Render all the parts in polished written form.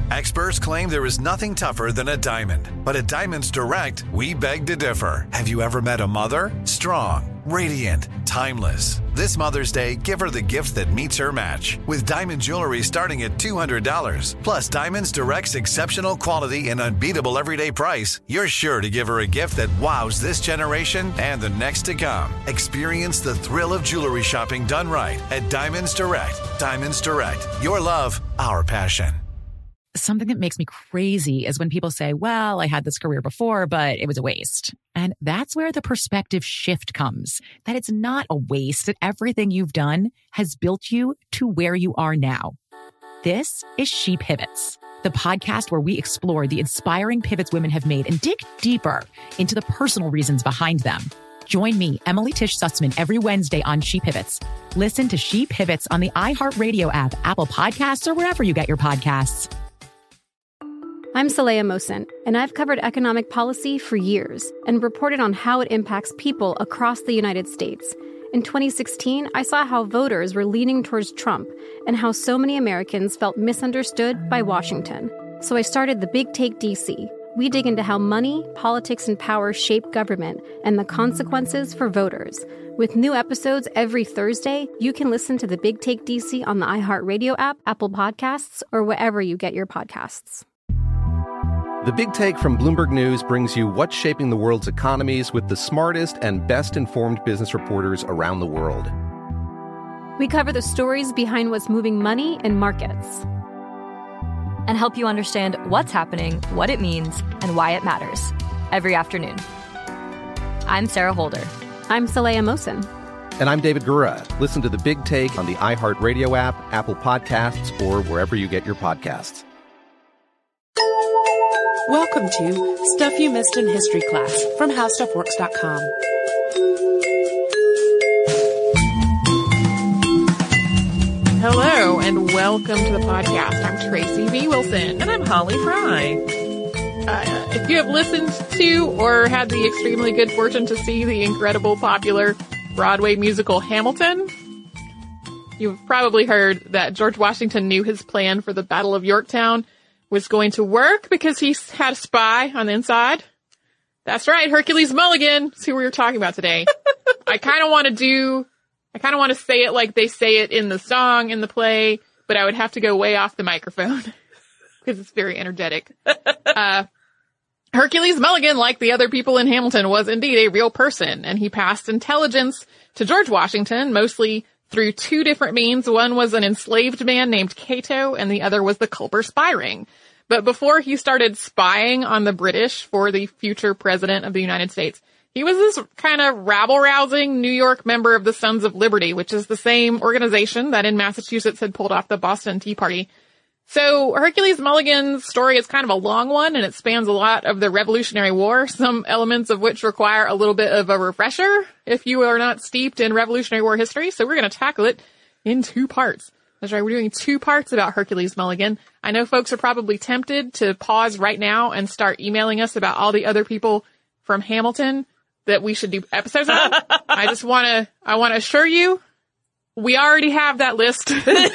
Experts claim there is nothing tougher than a diamond. But at Diamonds Direct, we beg to differ. Have you ever met a mother? Strong, radiant, timeless. This Mother's Day, give her the gift that meets her match. With diamond jewelry starting at $200. Plus Diamonds Direct's exceptional quality and unbeatable everyday price, you're sure to give her a gift that wows this generation and the next to come. Experience the thrill of jewelry shopping done right at Diamonds Direct. Diamonds Direct. Your love, our passion. Something that makes me crazy is when people say, well, I had this career before, but it was a waste. And that's where the perspective shift comes, that it's not a waste, that everything you've done has built you to where you are now. This is She Pivots, the podcast where we explore the inspiring pivots women have made and dig deeper into the personal reasons behind them. Join me, Emily Tish Sussman, every Wednesday on She Pivots. Listen to She Pivots on the iHeartRadio app, Apple Podcasts, or wherever you get your podcasts. I'm Saleha Mohsin, and I've covered economic policy for years and reported on how it impacts people across the United States. In 2016, I saw how voters were leaning towards Trump and how so many Americans felt misunderstood by Washington. So I started The Big Take DC. We dig into how money, politics, and power shape government and the consequences for voters. With new episodes every Thursday, you can listen to The Big Take DC on the iHeartRadio app, Apple Podcasts, or wherever you get your podcasts. The Big Take from Bloomberg News brings you what's shaping the world's economies with the smartest and best-informed business reporters around the world. We cover the stories behind what's moving money and markets, and help you understand what's happening, what it means, and why it matters every afternoon. I'm Sarah Holder. I'm Saleha Mohsin. And I'm David Gura. Listen to The Big Take on the iHeartRadio app, Apple Podcasts, or wherever you get your podcasts. Welcome to Stuff You Missed in History Class from HowStuffWorks.com. Hello, and welcome to the podcast. I'm Tracy V. Wilson. And I'm Holly Fry. If you have listened to or had the extremely good fortune to see the incredible popular Broadway musical Hamilton, you've probably heard that George Washington knew his plan for the Battle of Yorktown was going to work because he had a spy on the inside. That's right, Hercules Mulligan. That's who we were talking about today. I kind of want to say it like they say it in the song, in the play, but I would have to go way off the microphone because it's very energetic. Hercules Mulligan, like the other people in Hamilton, was indeed a real person, and he passed intelligence to George Washington, mostly through two different means. One was an enslaved man named Cato, and the other was the Culper spy ring. But before he started spying on the British for the future president of the United States, he was this kind of rabble-rousing New York member of the Sons of Liberty, which is the same organization that in Massachusetts had pulled off the Boston Tea Party. So Hercules Mulligan's story is kind of a long one, and it spans a lot of the Revolutionary War, some elements of which require a little bit of a refresher if you are not steeped in Revolutionary War history. So we're going to tackle it in two parts. That's right, we're doing two parts about Hercules Mulligan. I know folks are probably tempted to pause right now and start emailing us about all the other people from Hamilton that we should do episodes on. I want to assure you, we already have that list.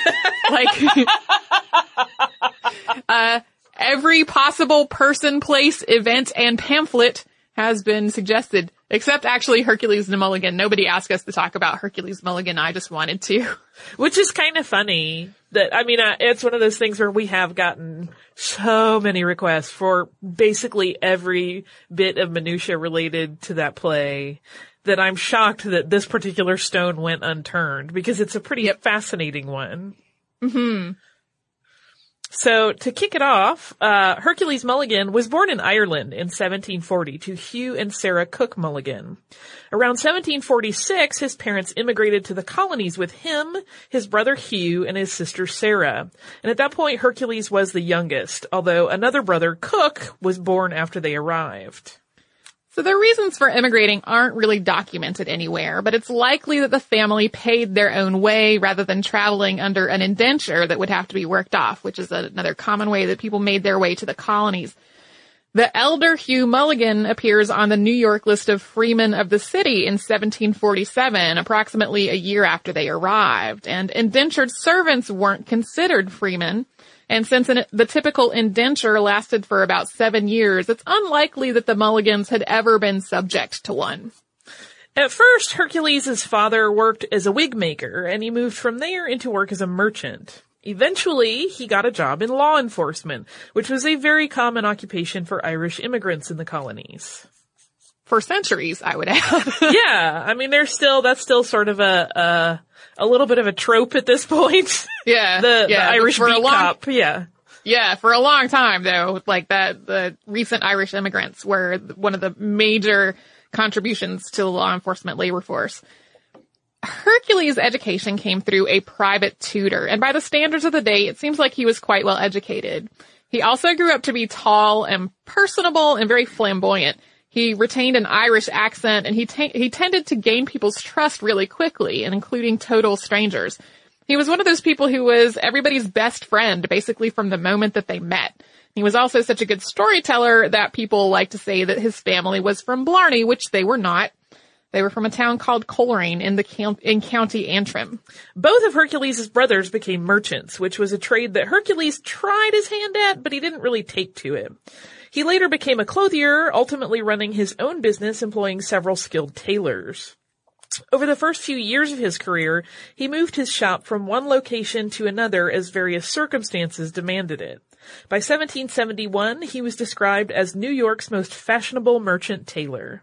Every possible person, place, event, and pamphlet has been suggested, except actually Hercules Mulligan. Nobody asked us to talk about Hercules Mulligan. I just wanted to. Which is kind of funny that, it's one of those things where we have gotten so many requests for basically every bit of minutia related to that play that I'm shocked that this particular stone went unturned because it's a pretty fascinating one. Mm-hmm. So to kick it off, Hercules Mulligan was born in Ireland in 1740 to Hugh and Sarah Cook Mulligan. Around 1746, his parents immigrated to the colonies with him, his brother Hugh, and his sister Sarah. And at that point, Hercules was the youngest, although another brother, Cook, was born after they arrived. So their reasons for immigrating aren't really documented anywhere, but it's likely that the family paid their own way rather than traveling under an indenture that would have to be worked off, which is another common way that people made their way to the colonies. The elder Hugh Mulligan appears on the New York list of freemen of the city in 1747, approximately a year after they arrived, and indentured servants weren't considered freemen. And since the typical indenture lasted for about 7 years, it's unlikely that the Mulligans had ever been subject to one. At first, Hercules' father worked as a wig maker, and he moved from there into work as a merchant. Eventually, he got a job in law enforcement, which was a very common occupation for Irish immigrants in the colonies. For centuries, I would add. Yeah, I mean, that's still sort of a little bit of a trope at this point. Yeah. The Irish beat cop. Yeah. Yeah, for a long time though, like the recent Irish immigrants were one of the major contributions to the law enforcement labor force. Hercules' education came through a private tutor, and by the standards of the day, it seems like he was quite well educated. He also grew up to be tall and personable and very flamboyant. He retained an Irish accent, and he tended to gain people's trust really quickly, and including total strangers. He was one of those people who was everybody's best friend, basically from the moment that they met. He was also such a good storyteller that people like to say that his family was from Blarney, which they were not. They were from a town called Coleraine in County Antrim. Both of Hercules' brothers became merchants, which was a trade that Hercules tried his hand at, but he didn't really take to it. He later became a clothier, ultimately running his own business, employing several skilled tailors. Over the first few years of his career, he moved his shop from one location to another as various circumstances demanded it. By 1771, he was described as New York's most fashionable merchant tailor.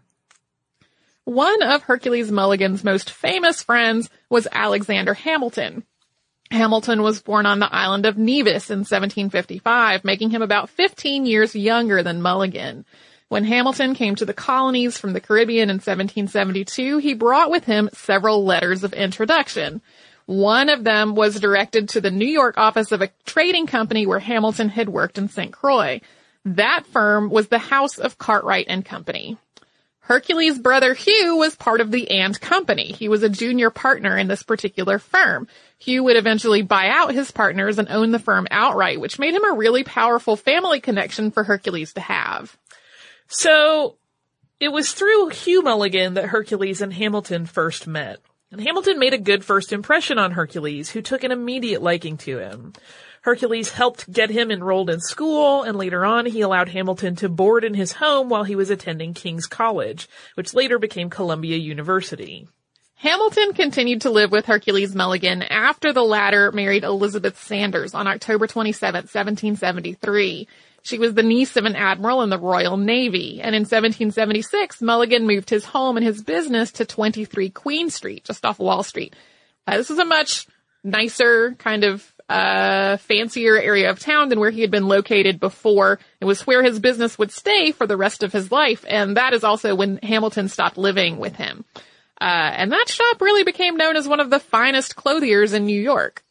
One of Hercules Mulligan's most famous friends was Alexander Hamilton. Hamilton was born on the island of Nevis in 1755, making him about 15 years younger than Mulligan. When Hamilton came to the colonies from the Caribbean in 1772, he brought with him several letters of introduction. One of them was directed to the New York office of a trading company where Hamilton had worked in St. Croix. That firm was the House of Cartwright and Company. Hercules' brother Hugh was part of the And Company. He was a junior partner in this particular firm. Hugh would eventually buy out his partners and own the firm outright, which made him a really powerful family connection for Hercules to have. So, it was through Hugh Mulligan that Hercules and Hamilton first met. And Hamilton made a good first impression on Hercules, who took an immediate liking to him. Hercules helped get him enrolled in school, and later on he allowed Hamilton to board in his home while he was attending King's College, which later became Columbia University. Hamilton continued to live with Hercules Mulligan after the latter married Elizabeth Sanders on October 27, 1773. She was the niece of an admiral in the Royal Navy, and in 1776, Mulligan moved his home and his business to 23 Queen Street, just off Wall Street. This is a much nicer, kind of fancier area of town than where he had been located before. It was where his business would stay for the rest of his life, and that is also when Hamilton stopped living with him. And that shop really became known as one of the finest clothiers in New York.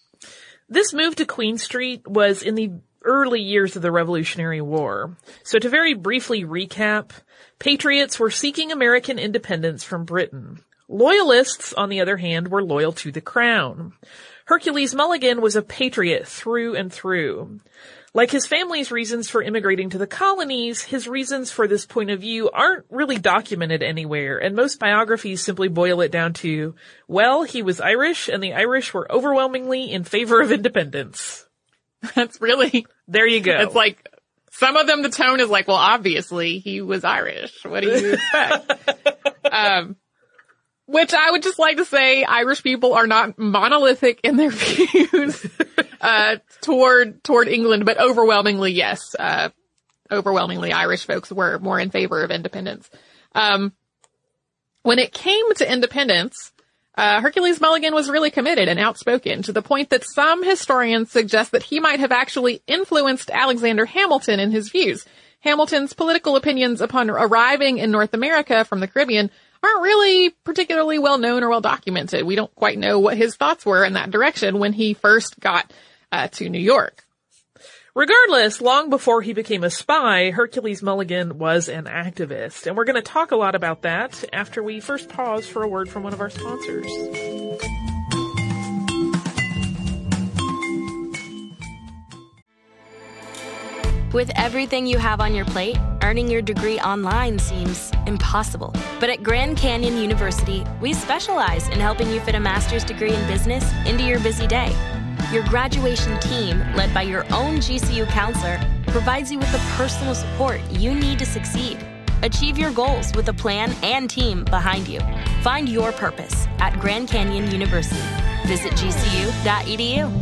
This move to Queen Street was in the early years of the Revolutionary War. So to very briefly recap, patriots were seeking American independence from Britain. Loyalists, on the other hand, were loyal to the crown. Hercules Mulligan was a patriot through and through. Like his family's reasons for immigrating to the colonies, his reasons for this point of view aren't really documented anywhere, and most biographies simply boil it down to, well, he was Irish, and the Irish were overwhelmingly in favor of independence. That's really... There you go. It's like, some of them, the tone is like, well, obviously, he was Irish. What do you expect? Which I would just like to say, Irish people are not monolithic in their views, toward England, but overwhelmingly, yes. Overwhelmingly, Irish folks were more in favor of independence. When it came to independence, Hercules Mulligan was really committed and outspoken, to the point that some historians suggest that he might have actually influenced Alexander Hamilton in his views. Hamilton's political opinions upon arriving in North America from the Caribbean aren't really particularly well known or well documented. We don't quite know what his thoughts were in that direction when he first got to New York. Regardless, long before he became a spy, Hercules Mulligan was an activist. And we're going to talk a lot about that after we first pause for a word from one of our sponsors. With everything you have on your plate, earning your degree online seems impossible. But at Grand Canyon University, we specialize in helping you fit a master's degree in business into your busy day. Your graduation team, led by your own GCU counselor, provides you with the personal support you need to succeed. Achieve your goals with a plan and team behind you. Find your purpose at Grand Canyon University. Visit gcu.edu.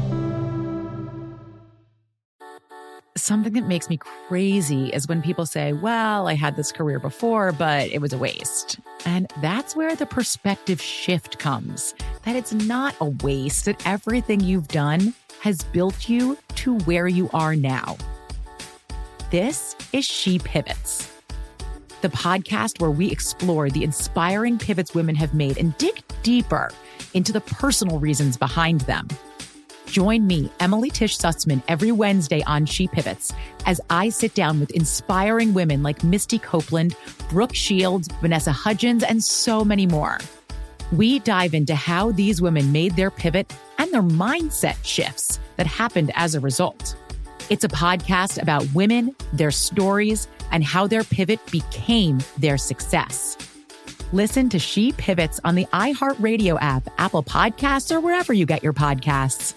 Something that makes me crazy is when people say, well, I had this career before, but it was a waste. And that's where the perspective shift comes, that it's not a waste, that everything you've done has built you to where you are now. This is She Pivots, the podcast where we explore the inspiring pivots women have made and dig deeper into the personal reasons behind them. Join me, Emily Tish Sussman, every Wednesday on She Pivots as I sit down with inspiring women like Misty Copeland, Brooke Shields, Vanessa Hudgens, and so many more. We dive into how these women made their pivot and their mindset shifts that happened as a result. It's a podcast about women, their stories, and how their pivot became their success. Listen to She Pivots on the iHeartRadio app, Apple Podcasts, or wherever you get your podcasts.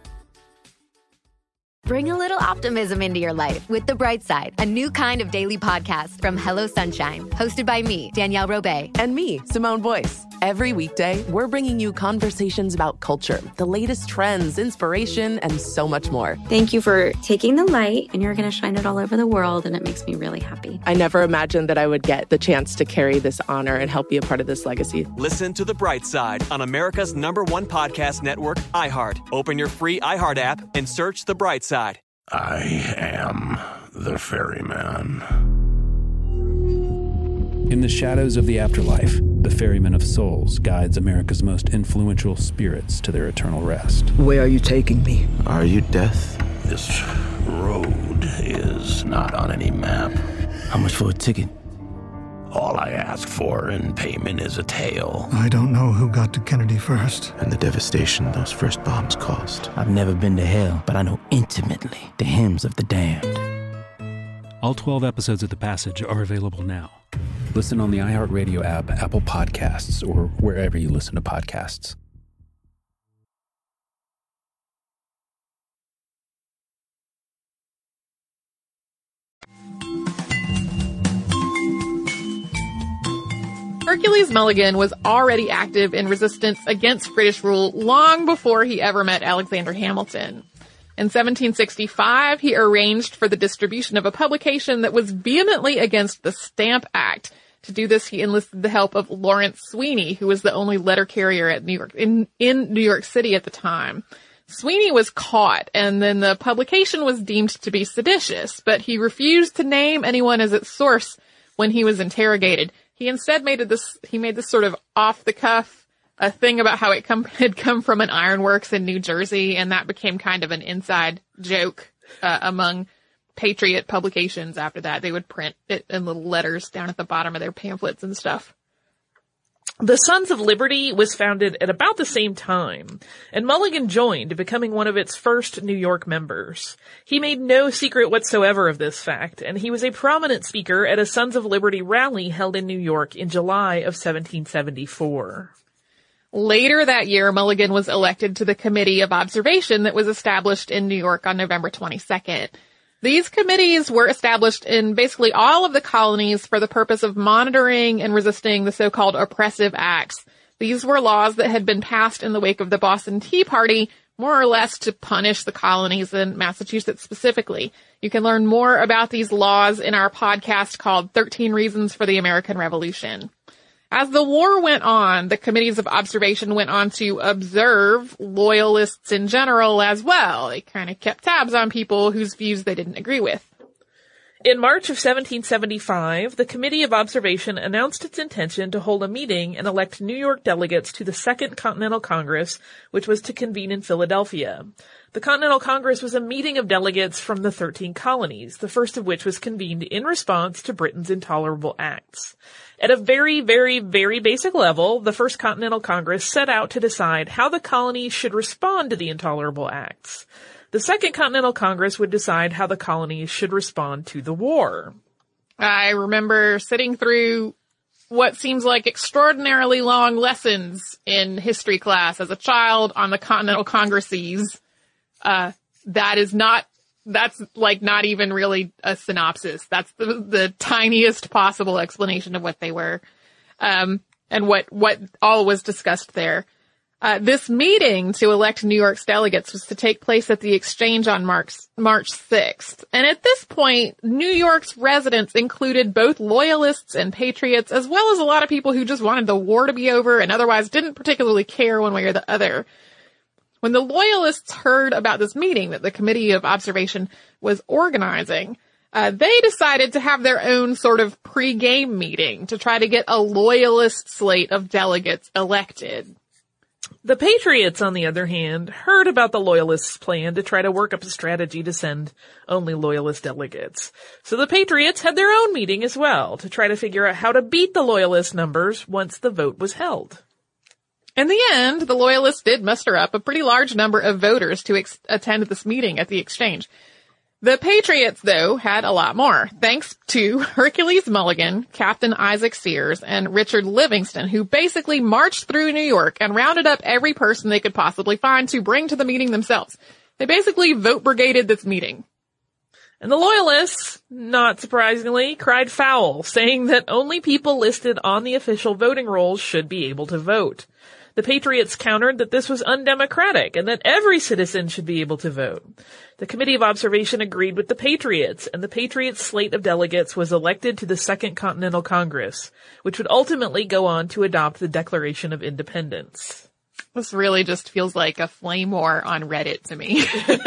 Bring a little optimism into your life with The Bright Side, a new kind of daily podcast from Hello Sunshine, hosted by me, Danielle Robay. And me, Simone Boyce. Every weekday, we're bringing you conversations about culture, the latest trends, inspiration, and so much more. Thank you for taking the light, and you're going to shine it all over the world, and it makes me really happy. I never imagined that I would get the chance to carry this honor and help be a part of this legacy. Listen to The Bright Side on America's #1 podcast network, iHeart. Open your free iHeart app and search The Bright Side. I am the ferryman. In the shadows of the afterlife, the Ferryman of Souls guides America's most influential spirits to their eternal rest. Where are you taking me? Are you death? This road is not on any map. How much for a ticket? All I ask for in payment is a tale. I don't know who got to Kennedy first. And the devastation those first bombs caused. I've never been to hell, but I know intimately the hymns of the damned. All 12 episodes of The Passage are available now. Listen on the iHeartRadio app, Apple Podcasts, or wherever you listen to podcasts. Hercules Mulligan was already active in resistance against British rule long before he ever met Alexander Hamilton. In 1765, he arranged for the distribution of a publication that was vehemently against the Stamp Act. To do this, he enlisted the help of Lawrence Sweeney, who was the only letter carrier at in New York City at the time. Sweeney was caught, and then the publication was deemed to be seditious, but he refused to name anyone as its source when he was interrogated. He instead made this sort of off-the-cuff a thing about how it had come from an ironworks in New Jersey, and that became kind of an inside joke among patriot publications after that. They would print it in little letters down at the bottom of their pamphlets and stuff. The Sons of Liberty was founded at about the same time, and Mulligan joined, becoming one of its first New York members. He made no secret whatsoever of this fact, and he was a prominent speaker at a Sons of Liberty rally held in New York in July of 1774. Later that year, Mulligan was elected to the Committee of Observation that was established in New York on November 22nd. These committees were established in basically all of the colonies for the purpose of monitoring and resisting the so-called oppressive acts. These were laws that had been passed in the wake of the Boston Tea Party, more or less to punish the colonies in Massachusetts specifically. You can learn more about these laws in our podcast called 13 Reasons for the American Revolution. As the war went on, the committees of observation went on to observe loyalists in general as well. They kind of kept tabs on people whose views they didn't agree with. In March of 1775, the Committee of Observation announced its intention to hold a meeting and elect New York delegates to the Second Continental Congress, which was to convene in Philadelphia. The Continental Congress was a meeting of delegates from the 13 colonies, the first of which was convened in response to Britain's intolerable acts. At a very, very, very basic level, the First Continental Congress set out to decide how the colonies should respond to the intolerable acts. The Second Continental Congress would decide how the colonies should respond to the war. I remember sitting through what seems like extraordinarily long lessons in history class as a child on the Continental Congresses. that's like not even really a synopsis. That's the tiniest possible explanation of what they were, and what all was discussed there. This meeting to elect New York's delegates was to take place at the Exchange on March 6th. And at this point, New York's residents included both loyalists and patriots, as well as a lot of people who just wanted the war to be over and otherwise didn't particularly care one way or the other. When the loyalists heard about this meeting that the Committee of Observation was organizing, they decided to have their own sort of pre-game meeting to try to get a loyalist slate of delegates elected. The Patriots, on the other hand, heard about the Loyalists' plan to try to work up a strategy to send only Loyalist delegates. So the Patriots had their own meeting as well to try to figure out how to beat the Loyalist numbers once the vote was held. In the end, the Loyalists did muster up a pretty large number of voters to attend this meeting at the Exchange. The Patriots, though, had a lot more, thanks to Hercules Mulligan, Captain Isaac Sears, and Richard Livingston, who basically marched through New York and rounded up every person they could possibly find to bring to the meeting themselves. They basically vote brigaded this meeting. And the Loyalists, not surprisingly, cried foul, saying that only people listed on the official voting rolls should be able to vote. The Patriots countered that this was undemocratic and that every citizen should be able to vote. The Committee of Observation agreed with the Patriots, and the Patriots' slate of delegates was elected to the Second Continental Congress, which would ultimately go on to adopt the Declaration of Independence. This really just feels like a flame war on Reddit to me.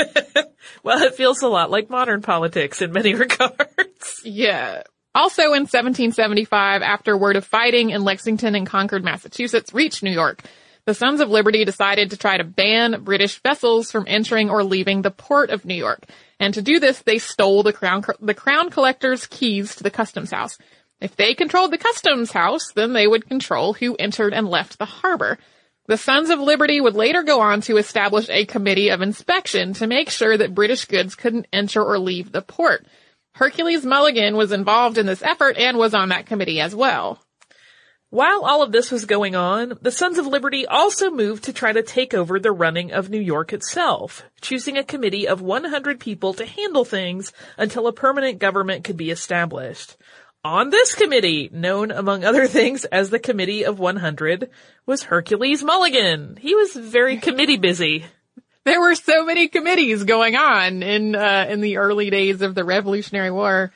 Well, it feels a lot like modern politics in many regards. Yeah. Also in 1775, after word of fighting in Lexington and Concord, Massachusetts reached New York, the Sons of Liberty decided to try to ban British vessels from entering or leaving the port of New York. And to do this, they stole the Crown Collector's keys to the customs house. If they controlled the customs house, then they would control who entered and left the harbor. The Sons of Liberty would later go on to establish a committee of inspection to make sure that British goods couldn't enter or leave the port. Hercules Mulligan was involved in this effort and was on that committee as well. While all of this was going on, the Sons of Liberty also moved to try to take over the running of New York itself, choosing a committee of 100 people to handle things until a permanent government could be established. On this committee, known among other things as the Committee of 100, was Hercules Mulligan. He was very committee busy. There were so many committees going on in the early days of the Revolutionary War.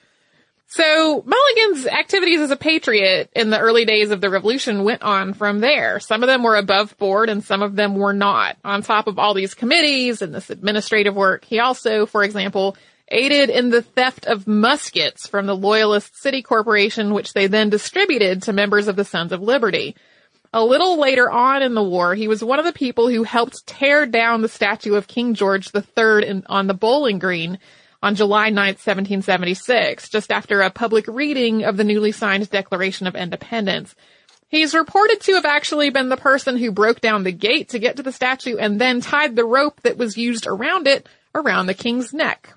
So Mulligan's activities as a patriot in the early days of the Revolution went on from there. Some of them were above board and some of them were not. On top of all these committees and this administrative work, he also, for example, aided in the theft of muskets from the Loyalist City Corporation, which they then distributed to members of the Sons of Liberty. A little later on in the war, he was one of the people who helped tear down the statue of King George III on the Bowling Green on July 9th, 1776, just after a public reading of the newly signed Declaration of Independence. He's reported to have actually been the person who broke down the gate to get to the statue and then tied the rope that was used around it around the king's neck.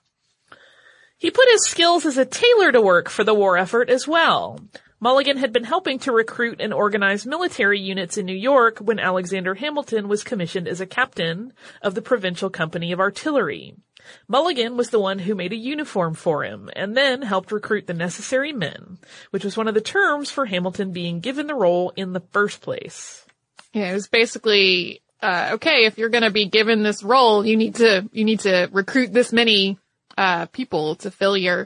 He put his skills as a tailor to work for the war effort as well. Mulligan had been helping to recruit and organize military units in New York when Alexander Hamilton was commissioned as a captain of the Provincial Company of Artillery. Mulligan was the one who made a uniform for him and then helped recruit the necessary men, which was one of the terms for Hamilton being given the role in the first place. Yeah, it was basically, okay, if you're going to be given this role, you need to recruit this many people to fill your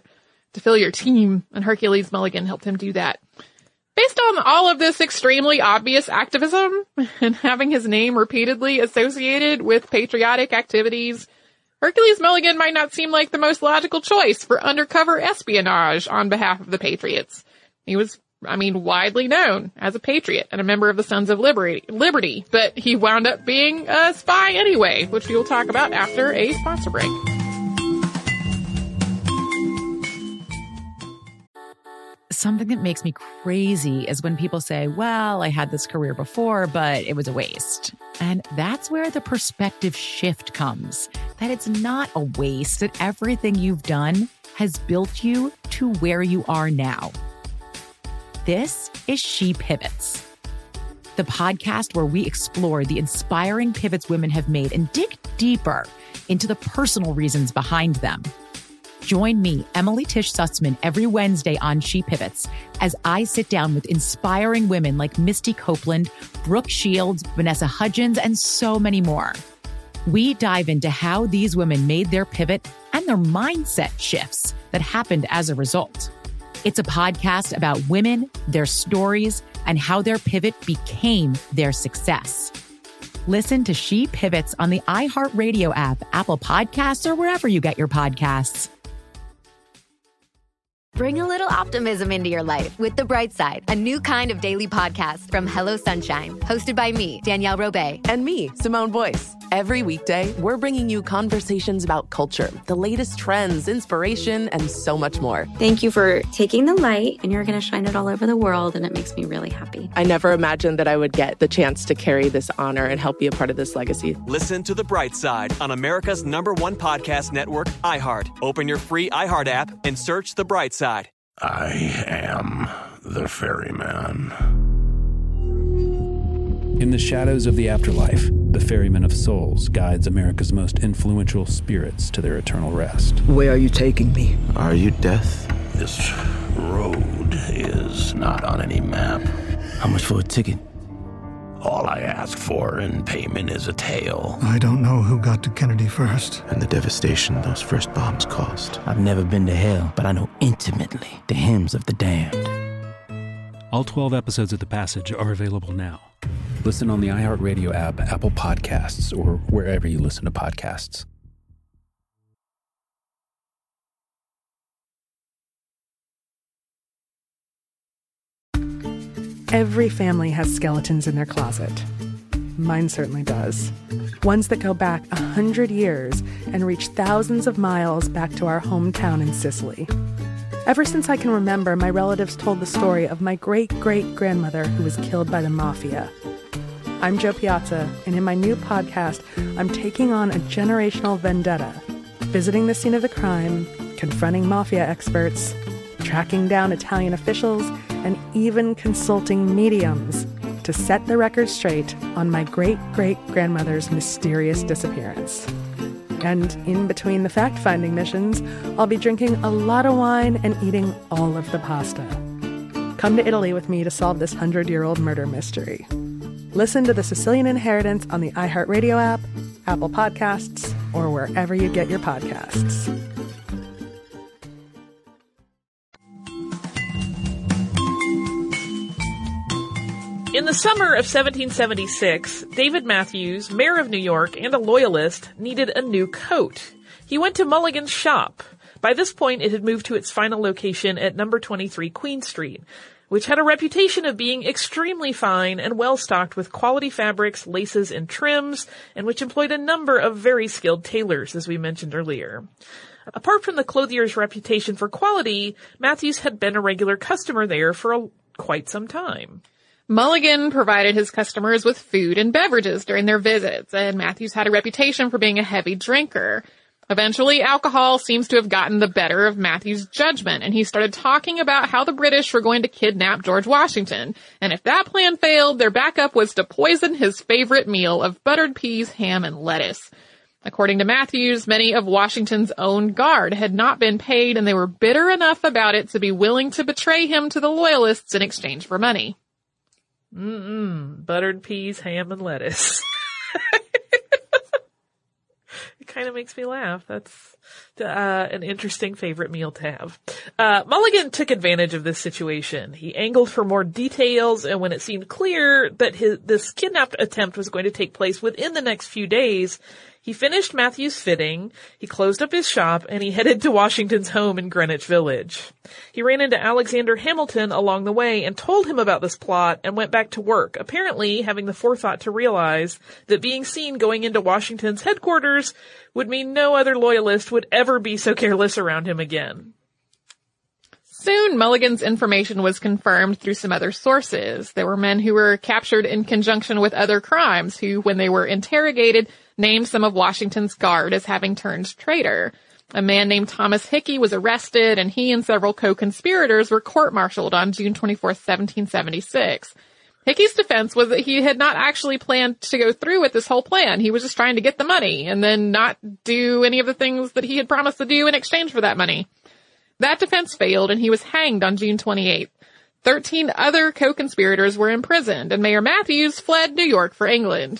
team, and Hercules Mulligan helped him do that. Based on all of this extremely obvious activism and having his name repeatedly associated with patriotic activities, Hercules Mulligan might not seem like the most logical choice for undercover espionage on behalf of the Patriots. He was, widely known as a patriot and a member of the Sons of Liberty, but he wound up being a spy anyway, which we will talk about after a sponsor break. Something that makes me crazy is when people say, well, I had this career before, but it was a waste. And that's where the perspective shift comes, that it's not a waste, that everything you've done has built you to where you are now. This is She Pivots, the podcast where we explore the inspiring pivots women have made and dig deeper into the personal reasons behind them. Join me, Emily Tish Sussman, every Wednesday on She Pivots as I sit down with inspiring women like Misty Copeland, Brooke Shields, Vanessa Hudgens, and so many more. We dive into how these women made their pivot and their mindset shifts that happened as a result. It's a podcast about women, their stories, and how their pivot became their success. Listen to She Pivots on the iHeartRadio app, Apple Podcasts, or wherever you get your podcasts. Bring a little optimism into your life with The Bright Side, a new kind of daily podcast from Hello Sunshine, hosted by me, Danielle Robay. And me, Simone Boyce. Every weekday, we're bringing you conversations about culture, the latest trends, inspiration, and so much more. Thank you for taking the light, and you're going to shine it all over the world, and it makes me really happy. I never imagined that I would get the chance to carry this honor and help be a part of this legacy. Listen to The Bright Side on America's #1 podcast network, iHeart. Open your free iHeart app and search The Bright Side. I am the ferryman. In the shadows of the afterlife, the Ferryman of Souls guides America's most influential spirits to their eternal rest. Where are you taking me? Are you death? This road is not on any map. How much for a ticket? All I ask for in payment is a tale. I don't know who got to Kennedy first. And the devastation those first bombs caused. I've never been to hell, but I know intimately the hymns of the damned. All 12 episodes of The Passage are available now. Listen on the iHeartRadio app, Apple Podcasts, or wherever you listen to podcasts. Every family has skeletons in their closet. Mine certainly does. Ones that go back 100 years and reach thousands of miles back to our hometown in Sicily. Ever since I can remember, my relatives told the story of my great-great-grandmother who was killed by the mafia. I'm Jo Piazza, and in my new podcast, I'm taking on a generational vendetta, visiting the scene of the crime, confronting mafia experts, tracking down Italian officials, and even consulting mediums to set the record straight on my great-great-grandmother's mysterious disappearance. And in between the fact-finding missions, I'll be drinking a lot of wine and eating all of the pasta. Come to Italy with me to solve this 100-year-old murder mystery. Listen to The Sicilian Inheritance on the iHeartRadio app, Apple Podcasts, or wherever you get your podcasts. In the summer of 1776, David Matthews, mayor of New York and a loyalist, needed a new coat. He went to Mulligan's shop. By this point, it had moved to its final location at number 23 Queen Street, which had a reputation of being extremely fine and well-stocked with quality fabrics, laces, and trims, and which employed a number of very skilled tailors, as we mentioned earlier. Apart from the clothier's reputation for quality, Matthews had been a regular customer there for quite some time. Mulligan provided his customers with food and beverages during their visits, and Matthews had a reputation for being a heavy drinker. Eventually, alcohol seems to have gotten the better of Matthews' judgment, and he started talking about how the British were going to kidnap George Washington. And if that plan failed, their backup was to poison his favorite meal of buttered peas, ham, and lettuce. According to Matthews, many of Washington's own guard had not been paid, and they were bitter enough about it to be willing to betray him to the Loyalists in exchange for money. Buttered peas, ham, and lettuce. It kind of makes me laugh. That's an interesting favorite meal to have. Mulligan took advantage of this situation. He angled for more details, and when it seemed clear that this kidnap attempt was going to take place within the next few days, he finished Matthews' fitting, he closed up his shop, and he headed to Washington's home in Greenwich Village. He ran into Alexander Hamilton along the way and told him about this plot and went back to work, apparently having the forethought to realize that being seen going into Washington's headquarters would mean no other loyalist would ever be so careless around him again. Soon, Mulligan's information was confirmed through some other sources. There were men who were captured in conjunction with other crimes who, when they were interrogated, named some of Washington's guard as having turned traitor. A man named Thomas Hickey was arrested, and he and several co-conspirators were court-martialed on June 24, 1776. Hickey's defense was that he had not actually planned to go through with this whole plan. He was just trying to get the money and then not do any of the things that he had promised to do in exchange for that money. That defense failed, and he was hanged on June 28th. 13 other co-conspirators were imprisoned, and Mayor Matthews fled New York for England.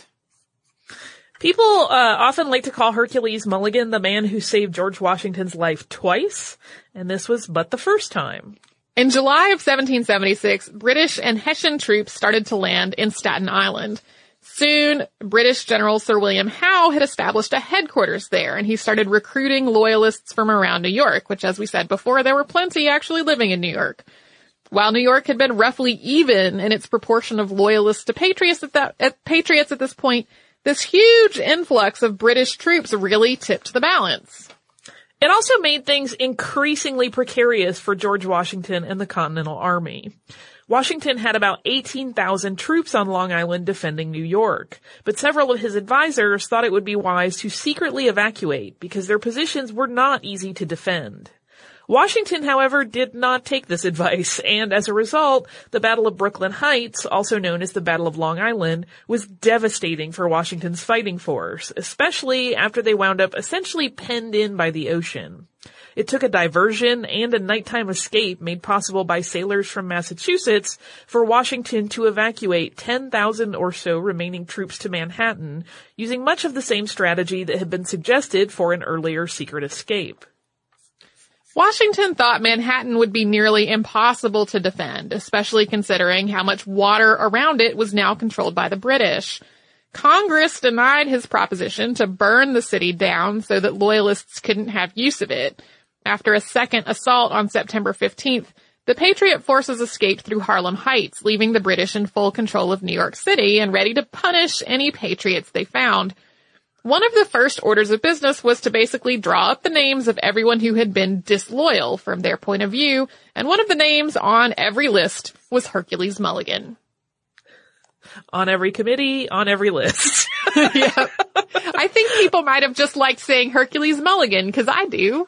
People often like to call Hercules Mulligan the man who saved George Washington's life twice, and this was but the first time. In July of 1776, British and Hessian troops started to land in Staten Island. Soon, British General Sir William Howe had established a headquarters there, and he started recruiting loyalists from around New York, which, as we said before, there were plenty actually living in New York. While New York had been roughly even in its proportion of loyalists to patriots at this point, this huge influx of British troops really tipped the balance. It also made things increasingly precarious for George Washington and the Continental Army. Washington had about 18,000 troops on Long Island defending New York, but several of his advisors thought it would be wise to secretly evacuate because their positions were not easy to defend. Washington, however, did not take this advice, and as a result, the Battle of Brooklyn Heights, also known as the Battle of Long Island, was devastating for Washington's fighting force, especially after they wound up essentially penned in by the ocean. It took a diversion and a nighttime escape made possible by sailors from Massachusetts for Washington to evacuate 10,000 or so remaining troops to Manhattan, using much of the same strategy that had been suggested for an earlier secret escape. Washington thought Manhattan would be nearly impossible to defend, especially considering how much water around it was now controlled by the British. Congress denied his proposition to burn the city down so that loyalists couldn't have use of it. After a second assault on September 15th, the Patriot forces escaped through Harlem Heights, leaving the British in full control of New York City and ready to punish any Patriots they found. One of the first orders of business was to basically draw up the names of everyone who had been disloyal from their point of view, and one of the names on every list was Hercules Mulligan. On every committee, on every list. Yeah. I think people might have just liked saying Hercules Mulligan, because I do.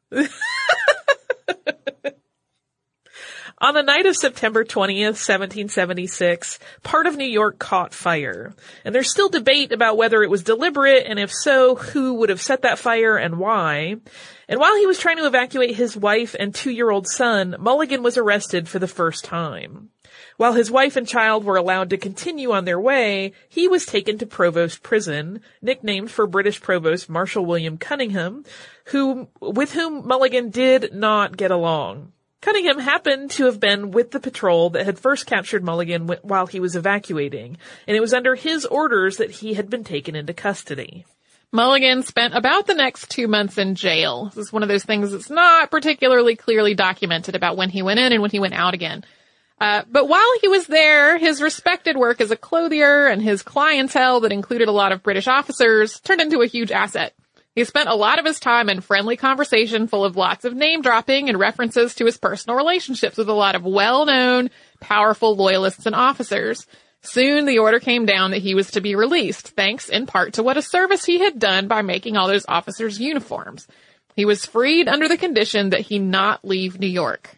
On the night of September 20th, 1776, part of New York caught fire. And there's still debate about whether it was deliberate, and if so, who would have set that fire and why. And while he was trying to evacuate his wife and 2-year-old son, Mulligan was arrested for the first time. While his wife and child were allowed to continue on their way, he was taken to Provost Prison, nicknamed for British Provost Marshal William Cunningham, with whom Mulligan did not get along. Cunningham happened to have been with the patrol that had first captured Mulligan while he was evacuating, and it was under his orders that he had been taken into custody. Mulligan spent about the next 2 months in jail. This is one of those things that's not particularly clearly documented about when he went in and when he went out again. But while he was there, his respected work as a clothier and his clientele that included a lot of British officers turned into a huge asset. He spent a lot of his time in friendly conversation full of lots of name-dropping and references to his personal relationships with a lot of well-known, powerful loyalists and officers. Soon the order came down that he was to be released, thanks in part to what a service he had done by making all those officers' uniforms. He was freed under the condition that he not leave New York.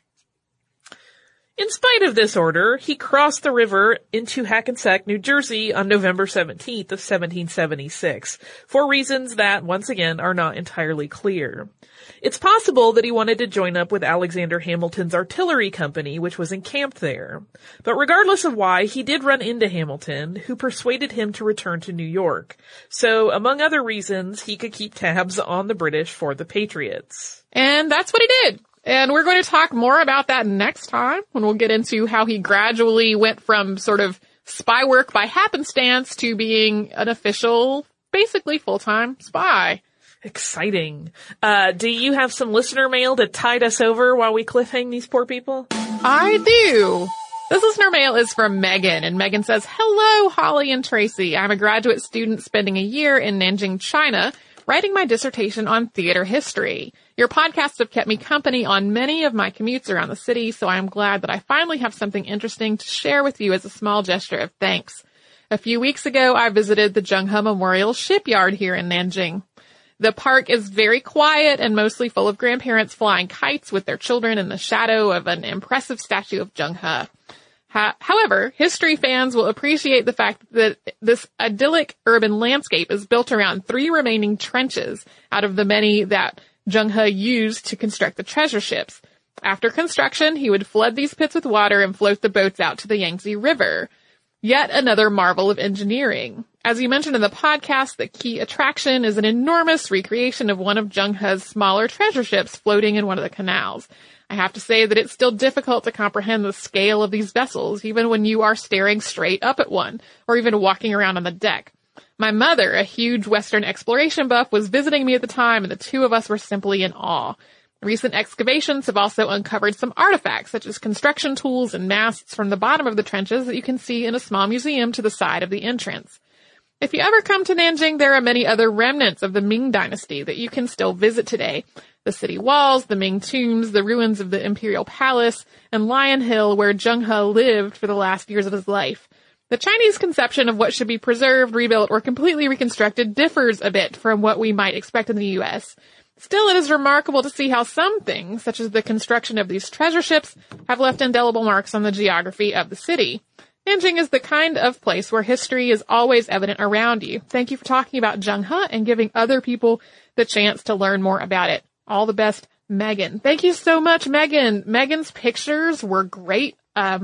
In spite of this order, he crossed the river into Hackensack, New Jersey on November 17th of 1776, for reasons that, once again, are not entirely clear. It's possible that he wanted to join up with Alexander Hamilton's artillery company, which was encamped there. But regardless of why, he did run into Hamilton, who persuaded him to return to New York. So, among other reasons, he could keep tabs on the British for the Patriots. And that's what he did. And we're going to talk more about that next time when we'll get into how he gradually went from sort of spy work by happenstance to being an official, basically full-time spy. Exciting. Do you have some listener mail to tide us over while we cliffhang these poor people? I do. This listener mail is from Megan, and Megan says, "Hello, Holly and Tracy. I'm a graduate student spending a year in Nanjing, China, writing my dissertation on theater history. Your podcasts have kept me company on many of my commutes around the city, so I am glad that I finally have something interesting to share with you as a small gesture of thanks. A few weeks ago, I visited the Zhenghe Memorial Shipyard here in Nanjing. The park is very quiet and mostly full of grandparents flying kites with their children in the shadow of an impressive statue of Zhenghe. However, history fans will appreciate the fact that this idyllic urban landscape is built around 3 remaining trenches out of the many that Zheng He used to construct the treasure ships. After construction, he would flood these pits with water and float the boats out to the Yangtze River. Yet another marvel of engineering. As you mentioned in the podcast, the key attraction is an enormous recreation of one of Zheng He's smaller treasure ships floating in one of the canals. I have to say that it's still difficult to comprehend the scale of these vessels, even when you are staring straight up at one, or even walking around on the deck. My mother, a huge Western exploration buff, was visiting me at the time, and the two of us were simply in awe. Recent excavations have also uncovered some artifacts, such as construction tools and masts from the bottom of the trenches that you can see in a small museum to the side of the entrance. If you ever come to Nanjing, there are many other remnants of the Ming Dynasty that you can still visit today. The city walls, the Ming tombs, the ruins of the Imperial Palace, and Lion Hill, where Zheng He lived for the last years of his life. The Chinese conception of what should be preserved, rebuilt, or completely reconstructed differs a bit from what we might expect in the U.S. Still, it is remarkable to see how some things, such as the construction of these treasure ships, have left indelible marks on the geography of the city. Nanjing is the kind of place where history is always evident around you. Thank you for talking about Zheng He and giving other people the chance to learn more about it. All the best, Megan. Thank you so much, Megan. Megan's pictures were great. I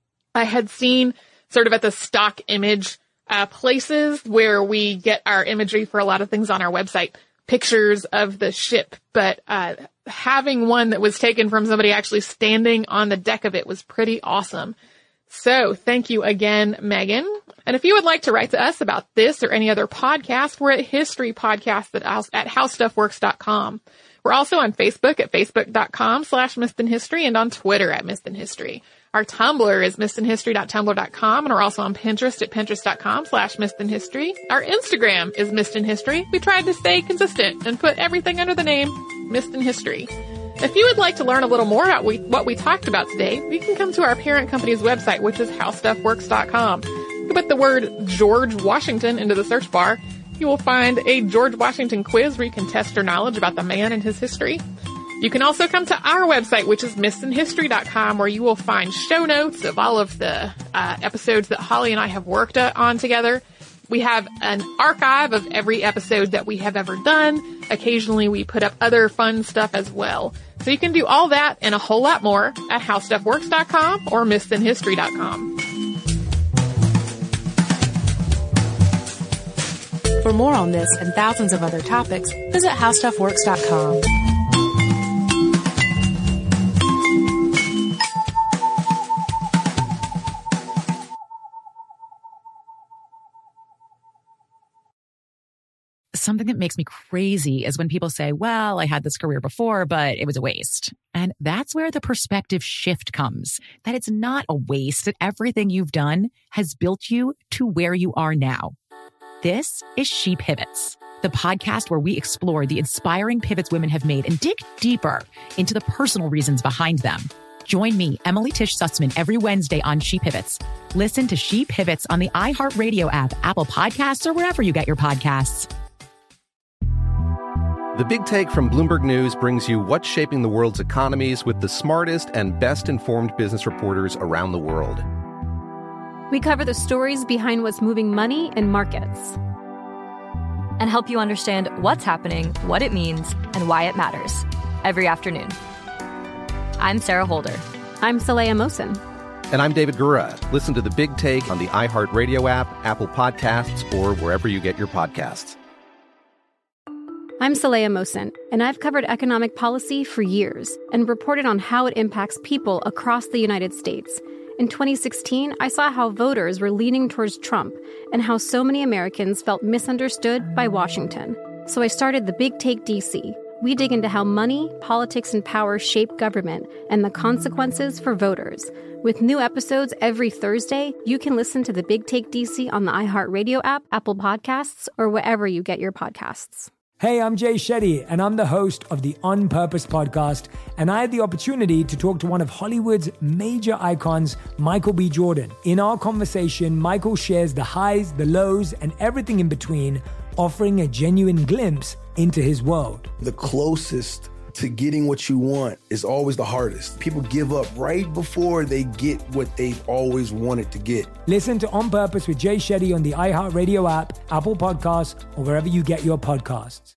had seen sort of at the stock image places where we get our imagery for a lot of things on our website, pictures of the ship, but having one that was taken from somebody actually standing on the deck of it was pretty awesome. So thank you again, Megan. And if you would like to write to us about this or any other podcast, we're at History Podcast at HowStuffWorks.com. We're also on Facebook at Facebook.com/MissedInHistory and on Twitter at MissedInHistory. Our Tumblr is MissedInHistory.tumblr.com, and we're also on Pinterest at Pinterest.com/MissedInHistory. Our Instagram is MissedInHistory. We tried to stay consistent and put everything under the name Missed in History. If you would like to learn a little more about what we talked about today, you can come to our parent company's website, which is HowStuffWorks.com. You put the word George Washington into the search bar. You will find a George Washington quiz where you can test your knowledge about the man and his history. You can also come to our website, which is MissedInHistory.com, where you will find show notes of all of the episodes that Holly and I have worked on together. We have an archive of every episode that we have ever done. Occasionally we put up other fun stuff as well. So you can do all that and a whole lot more at HowStuffWorks.com or MissedInHistory.com. For more on this and thousands of other topics, visit HowStuffWorks.com. Something that makes me crazy is when people say, well, I had this career before, but it was a waste. And that's where the perspective shift comes, that it's not a waste, that everything you've done has built you to where you are now. This is She Pivots, the podcast where we explore the inspiring pivots women have made and dig deeper into the personal reasons behind them. Join me, Emily Tish Sussman, every Wednesday on She Pivots. Listen to She Pivots on the iHeartRadio app, Apple Podcasts, or wherever you get your podcasts. The Big Take from Bloomberg News brings you what's shaping the world's economies with the smartest and best-informed business reporters around the world. We cover the stories behind what's moving money and markets. And help you understand what's happening, what it means, and why it matters. Every afternoon. I'm Sarah Holder. I'm Saleha Mohsin. And I'm David Gura. Listen to The Big Take on the iHeartRadio app, Apple Podcasts, or wherever you get your podcasts. I'm Saleha Mohsin, and I've covered economic policy for years and reported on how it impacts people across the United States. In 2016, I saw how voters were leaning towards Trump and how so many Americans felt misunderstood by Washington. So I started The Big Take DC. We dig into how money, politics, and power shape government and the consequences for voters. With new episodes every Thursday, you can listen to The Big Take DC on the iHeartRadio app, Apple Podcasts, or wherever you get your podcasts. Hey, I'm Jay Shetty, and I'm the host of the On Purpose podcast, and I had the opportunity to talk to one of Hollywood's major icons, Michael B. Jordan. In our conversation, Michael shares the highs, the lows, and everything in between, offering a genuine glimpse into his world. The closest to getting what you want is always the hardest. People give up right before they get what they've always wanted to get. Listen to On Purpose with Jay Shetty on the iHeartRadio app, Apple Podcasts, or wherever you get your podcasts.